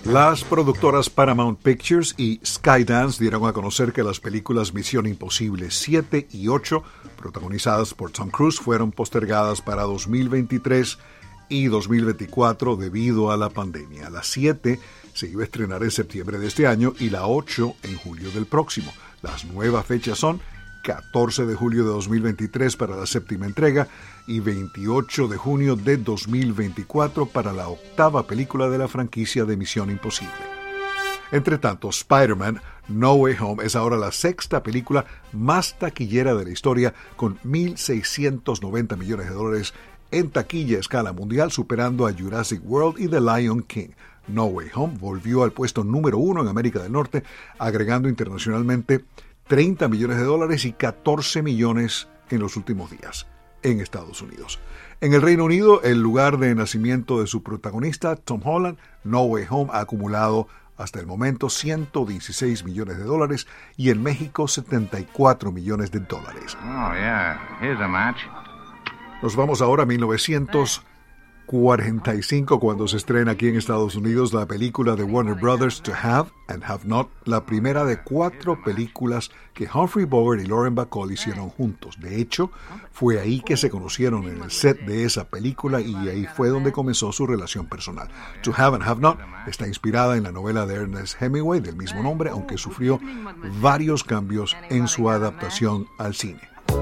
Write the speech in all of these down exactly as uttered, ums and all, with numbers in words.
Las productoras Paramount Pictures y Skydance dieron a conocer que las películas Misión Imposible siete y ocho, protagonizadas por Tom Cruise, fueron postergadas para dos mil veintitrés y dos mil veinticuatro debido a la pandemia. La siete se iba a estrenar en septiembre de este año y la ocho en julio del próximo. Las nuevas fechas son catorce de julio de dos mil veintitrés para la séptima entrega y veintiocho de junio de dos mil veinticuatro para la octava película de la franquicia de Misión Imposible. Entre tanto, Spider-Man No Way Home es ahora la sexta película más taquillera de la historia, con mil seiscientos noventa millones de dólares en taquilla a escala mundial, superando a Jurassic World y The Lion King. No Way Home volvió al puesto número uno en América del Norte, agregando internacionalmente treinta millones de dólares y catorce millones en los últimos días en Estados Unidos. En el Reino Unido, el lugar de nacimiento de su protagonista, Tom Holland, No Way Home ha acumulado hasta el momento ciento dieciséis millones de dólares y en México setenta y cuatro millones de dólares. Oh, yeah. Here's a match. Nos vamos ahora a mil novecientos cuarenta y cinco, cuando se estrena aquí en Estados Unidos la película de Warner Brothers To Have and Have Not, la primera de cuatro películas que Humphrey Bogart y Lauren Bacall hicieron juntos. De hecho, fue ahí que se conocieron, en el set de esa película, y ahí fue donde comenzó su relación personal. To Have and Have Not está inspirada en la novela de Ernest Hemingway del mismo nombre, aunque sufrió varios cambios en su adaptación al cine.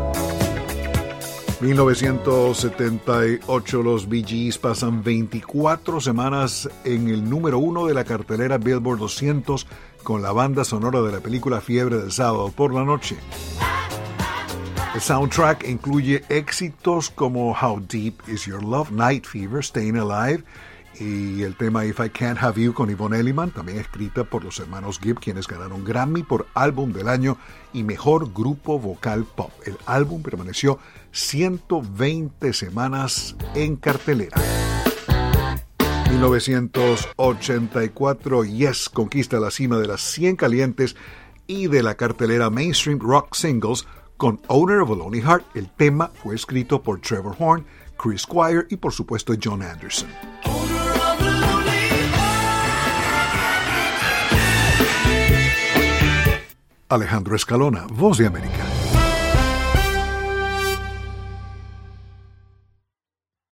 mil novecientos setenta y ocho, los Bee Gees pasan veinticuatro semanas en el número uno de la cartelera Billboard doscientos con la banda sonora de la película Fiebre del Sábado por la Noche. El soundtrack incluye éxitos como How Deep Is Your Love, Night Fever, Staying Alive y el tema If I Can't Have You con Yvonne Elliman, también escrita por los hermanos Gibb, quienes ganaron Grammy por Álbum del Año y Mejor Grupo Vocal Pop. El álbum permaneció ciento veinte semanas en cartelera. mil novecientos ochenta y cuatro, Yes conquista la cima de las cien calientes y de la cartelera Mainstream Rock Singles con Owner of a Lonely Heart. El tema fue escrito por Trevor Horn, Chris Squire y por supuesto John Anderson. Alejandro Escalona, Voz de América.